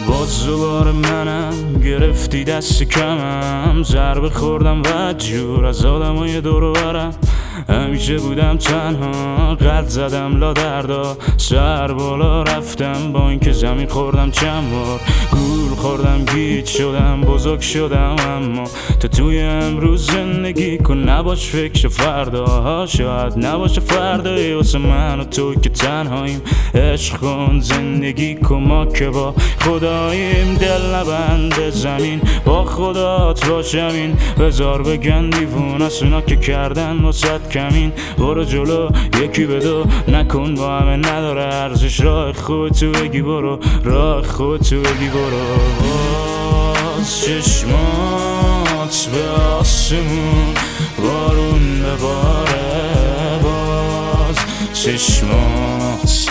باز دوباره منم گرفتی دست کمم، ضربه خوردم و جور از آدمای دور و برم. همیشه بودم تنها، قلب زدم لا دردا، سر بالا رفتم با اینکه زمین خوردم چند بار. گول خوردم گیج شدم بزرگ شدم، اما تو توی امروز زندگی کن، نباش فکر فردا، شاید نباشه فردایی واسه من و تو که تنهاییم. عشق کن زندگی کن، ما که با خداییم، دل نبند زمین با خدات باشم. این بزار بگن دیوون از اونا که کردن واسد کمین. برو جلو یکی به دو نکن با همه، نداره ارزش راه خودتو بگی برو، راه خودتو بگی برو. باز چشمات به آسمون بارون بباره، باز چشمات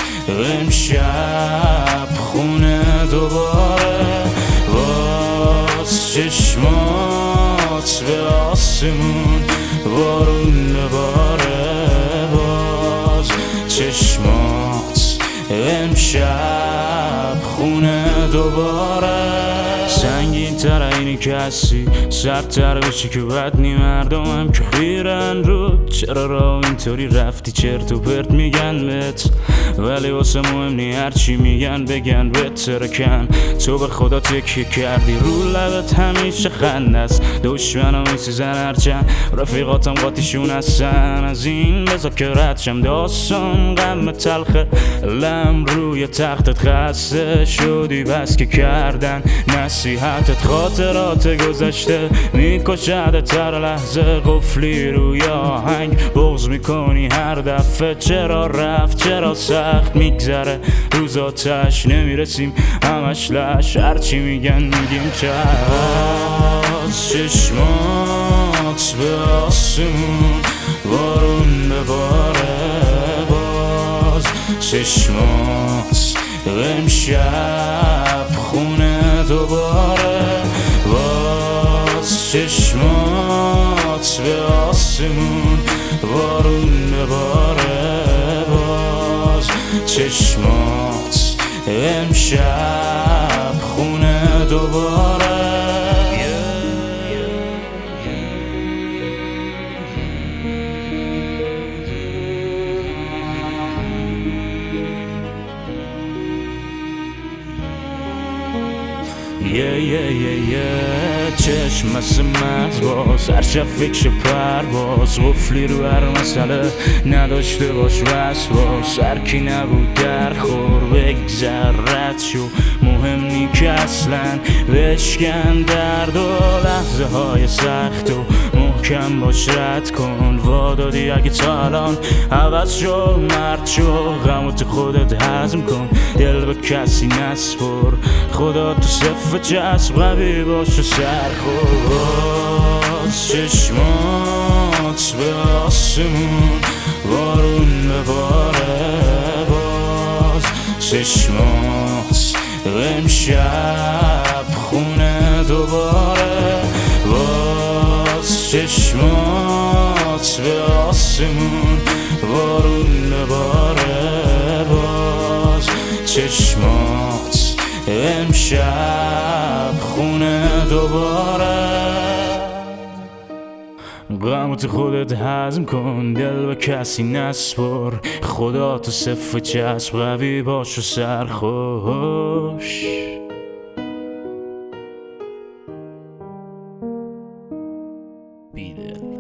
امشب خونه دوباره، باز چشمات به آسمون بارون بباره، باز چشمات امشب خونه دوباره. سنگین تر اینی که هستی، سردتر بشی که بدنی، مردم هم که خیرن رو. چرا را اینطوری رفتی چرت و پرت میگن بهت، ولی واسه مهم نی هرچی میگن بگن بترکن. تو به خدا تکیه کردی رو لبت همیشه خنده است، دشمنم میسوزن هرچند رفیقاتم قاطیشون هستن. از این بذار که رد شم داستان غم تلخه، لم روی تختت خسته شدی بس که کردن نصیحتت. خاطرات گذشته میکشدت هر لحظه، قفلی روی آهنگ بغض میکنی هر دفعه. چرا رفت چرا سخت میگذره روزاتش، نمیرسیم همش لش، هرچی میگن میگیم چشم. چشمات به آسمون بارون بباره، باز چشمات امشب خونه دوباره، باز چشمات به آسمون بارون بباره، باز چشمات امشب خونه دوباره. چشم مثل مرز باز، هر شب فکر پرواز، قفلی رو هر مسئله نداشته باش وسواس. هرکی نبود در خور بگذر رد شو، مهم نی که اصلا بشکن درد و لحظه های سخت و محکم باش رد کن. وادادی اگه تا الان عوض شو، مرد شو، غمو تو خودت هضم کن، دل به کسی نسپر، خدا تو صف جسم قوی باش و سرخور. باز چشمات به آسمون بارون بباره، باز چشمات امشب خونه دوباره، باز چشمات به آسمون بارون بباره، باز چشمات امشب خونه دوباره. غمو تو خودت هضم کن، دل به کسی نسپر، خدا تو صف چسب قوی باش و سرخوش. بیدل